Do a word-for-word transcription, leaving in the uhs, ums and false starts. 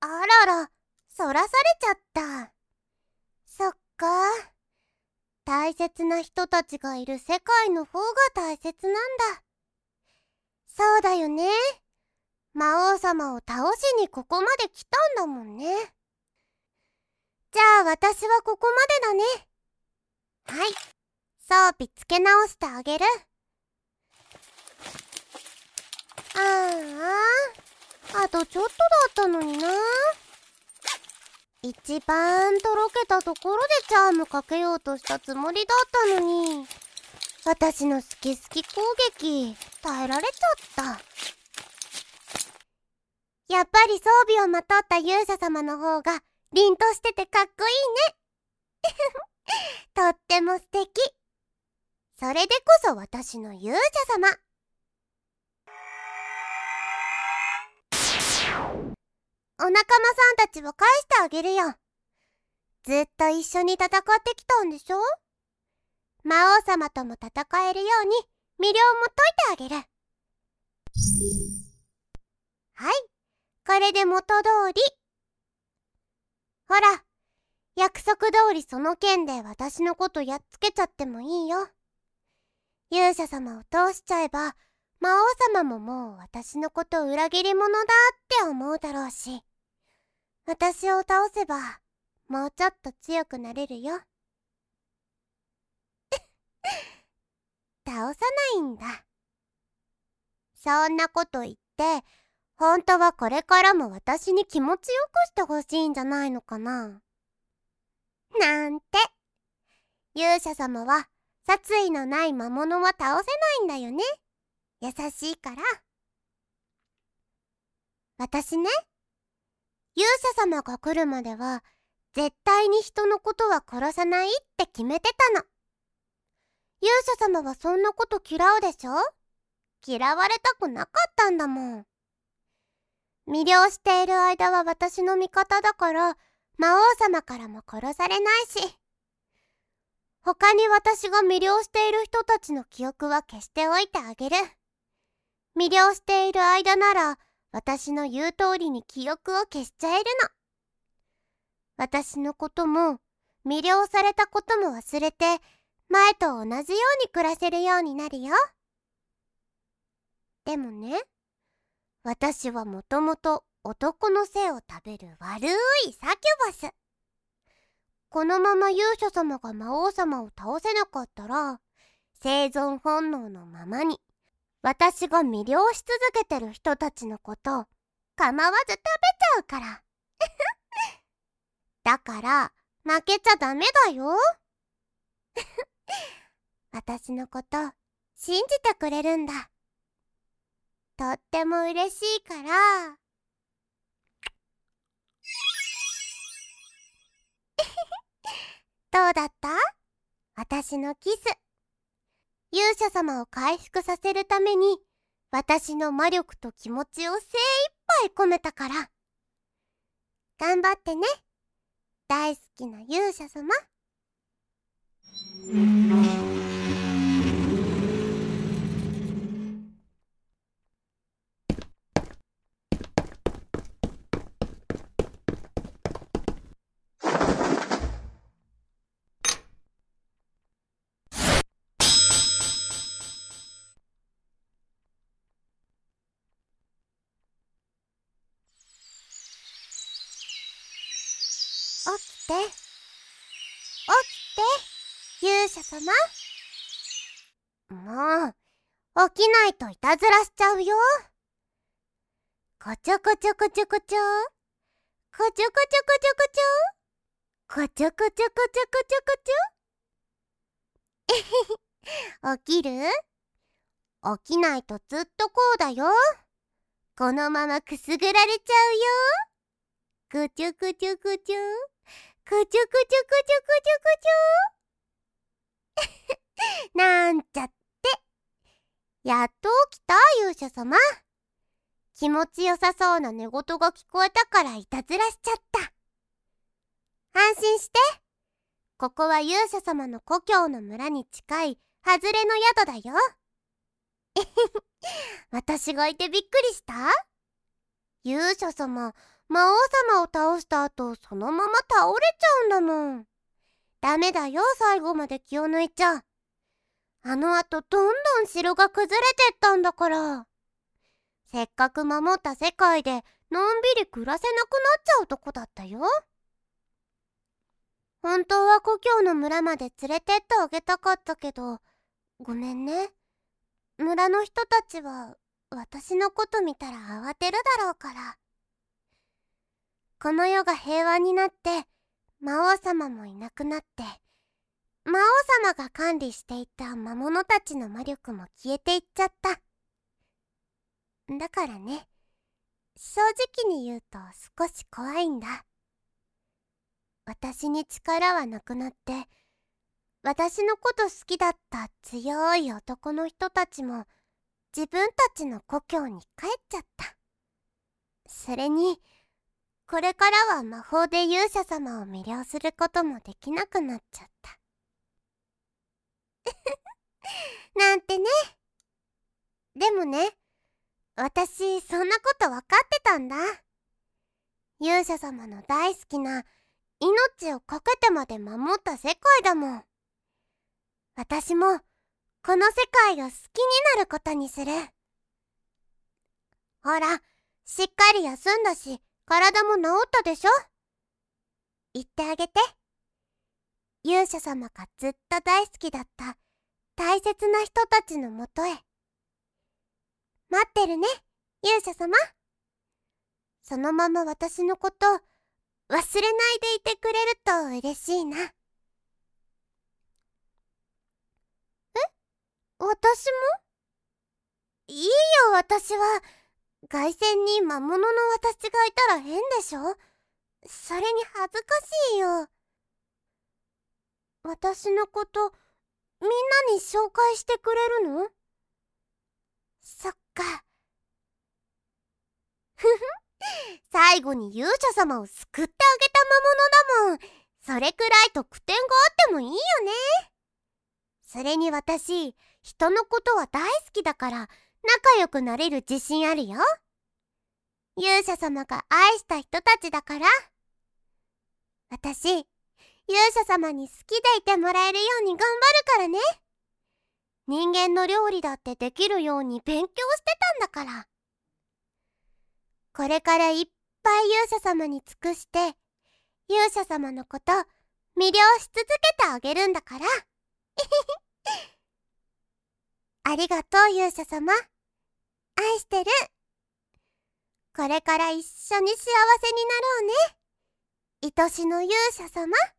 あらら、そらされちゃった。そっか。大切な人たちがいる世界の方が大切なんだ。そうだよね。魔王様を倒しにここまで来たんだもんね。じゃあ私はここまでだね。はい、装備つけ直してあげる。ああ、あとちょっとだったのにな。一番とろけたところでチャームかけようとしたつもりだったのに、私の好き好き攻撃耐えられちゃった。やっぱり装備をまとった勇者様の方が凛としててかっこいいね。とっても素敵。それでこそ私の勇者様。お仲間さんたちを返してあげるよ。ずっと一緒に戦ってきたんでしょ。魔王様とも戦えるように魅了も解いてあげる。はい、これで元通り。ほら、約束通りその件で私のことやっつけちゃってもいいよ。勇者様を通しちゃえば魔王様ももう私のこと裏切り者だって思うだろうし、私を倒せばもうちょっと強くなれるよ。倒さないんだ。そんなこと言って本当はこれからも私に気持ちよくしてほしいんじゃないのかな。なんて。勇者様は殺意のない魔物は倒せないんだよね。優しいから。私ね、勇者様が来るまでは絶対に人のことは殺さないって決めてたの。勇者様はそんなこと嫌うでしょ。嫌われたくなかったんだもん。魅了している間は私の味方だから魔王様からも殺されないし、他に私が魅了している人たちの記憶は消しておいてあげる。魅了している間なら私の言う通りに記憶を消しちゃえるの。私のことも魅了されたことも忘れて前と同じように暮らせるようになるよ。でもね、私はもともと男の背を食べる悪いサキュバス。このまま勇者様が魔王様を倒せなかったら生存本能のままに私が魅了し続けてる人たちのこと構わず食べちゃうから。だから負けちゃダメだよ。私のこと信じてくれるんだ。とっても嬉しいから。どうだった？私のキス。勇者様を回復させるために私の魔力と気持ちを精一杯込めたから。頑張ってね、大好きな勇者様。起きて、起きて、勇者様。もう、起きないといたずらしちゃうよ。こちょこちょこちょこちょ。こちょこちょこちょこちょ。こちょこちょこちょこちょこちょ。えへへ、起きる？起きないとずっとこうだよ。このままくすぐられちゃうよ。こちょこちょこちょ。こちょこちょこちょこちょこちょ。なんちゃって。やっと起きた勇者様。気持ちよさそうな寝言が聞こえたからいたずらしちゃった。安心して。ここは勇者様の故郷の村に近い外れの宿だよ。えへへ、私がいてびっくりした？勇者様、 魔王様を倒した後、そのまま倒れちゃうんだもん。ダメだよ、最後まで気を抜いちゃ。あの後どんどん城が崩れてったんだから。せっかく守った世界でのんびり暮らせなくなっちゃうとこだったよ。本当は故郷の村まで連れてってあげたかったけど、ごめんね。村の人たちは私のこと見たら慌てるだろうから。この世が平和になって魔王様もいなくなって、魔王様が管理していた魔物たちの魔力も消えていっちゃった。だからね、正直に言うと少し怖いんだ。私に力はなくなって、私のこと好きだった強い男の人たちも自分たちの故郷に帰っちゃった。それに、これからは魔法で勇者様を魅了することもできなくなっちゃった。なんてね。でもね、私そんなこと分かってたんだ。勇者様の大好きな命を懸けてまで守った世界だもん。私もこの世界を好きになることにする。ほら、しっかり休んだし、体も治ったでしょ。言ってあげて。勇者様がずっと大好きだった大切な人たちのもとへ。待ってるね、勇者様。そのまま私のこと忘れないでいてくれると嬉しいな。え？私も？いいよ、私は。凱旋に魔物の私がいたら変でしょ？それに恥ずかしいよ。私のことみんなに紹介してくれるの？そっか。ふふ最後に勇者様を救ってあげた魔物だもん。それくらい得点があってもいいよね。それに私、人のことは大好きだから仲良くなれる自信あるよ。勇者様が愛した人たちだから。私、勇者様に好きでいてもらえるように頑張るからね。人間の料理だってできるように勉強してたんだから。これからいっぱい勇者様に尽くして、勇者様のこと魅了し続けてあげるんだから。ありがとう、勇者様。愛してる。これから一緒に幸せになろうね。愛しの勇者様。